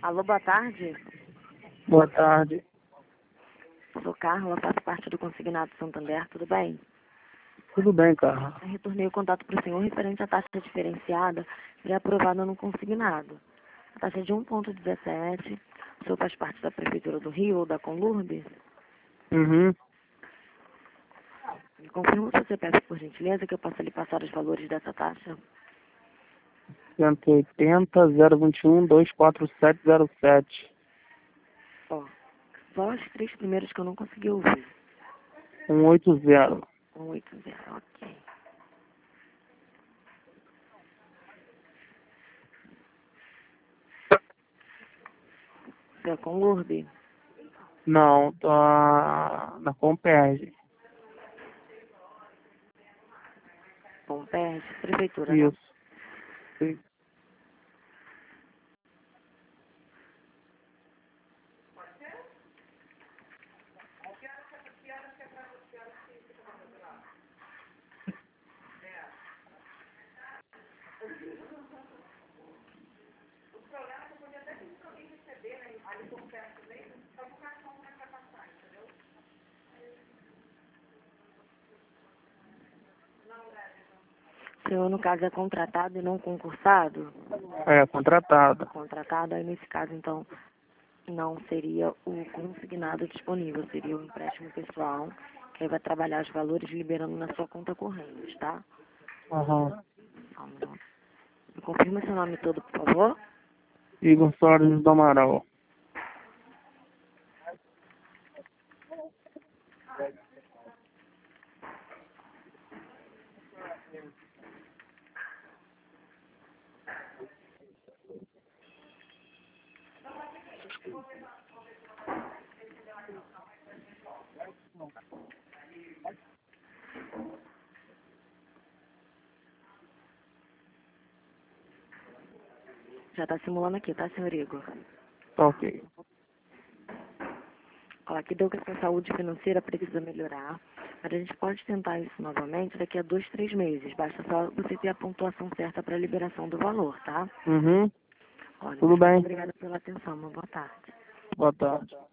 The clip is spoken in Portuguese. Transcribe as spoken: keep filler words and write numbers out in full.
Alô, boa tarde. Boa tarde. Sou Carla, faço parte do Consignado Santander, tudo bem? Tudo bem, Carla? Eu retornei o contato para o senhor referente à taxa diferenciada e aprovada no consignado. A taxa é de um vírgula dezessete. O senhor faz parte da Prefeitura do Rio ou da Conlurb? Uhum. Me confirma se você peça, por gentileza, que eu possa lhe passar os valores dessa taxa. cento e oitenta, zero vinte e um, dois quatro sete zero sete. Ó, só os três primeiros que eu não consegui ouvir. cento e oitenta. cento e oitenta, ok. Você é Conlurb? Não, tá na Comperge. Pomperge, Prefeitura, né? Isso. Sim. O senhor, no caso, é contratado e não concursado? É, contratado. Contratado, aí nesse caso, então, não seria o consignado disponível, seria o empréstimo pessoal, que aí vai trabalhar os valores liberando na sua conta corrente, tá? Aham. Só um minuto. Me confirma seu nome todo, por favor? Igor Soares do Amaral. Já está simulando aqui, tá, senhor Igor? Tá ok. Ó, aqui deu que a sua saúde financeira precisa melhorar, mas a gente pode tentar isso novamente daqui a dois, três meses. Basta só você ter a pontuação certa para a liberação do valor, tá? Uhum. Olha, Tudo muito bem. obrigada pela atenção. Uma boa tarde. Boa tarde.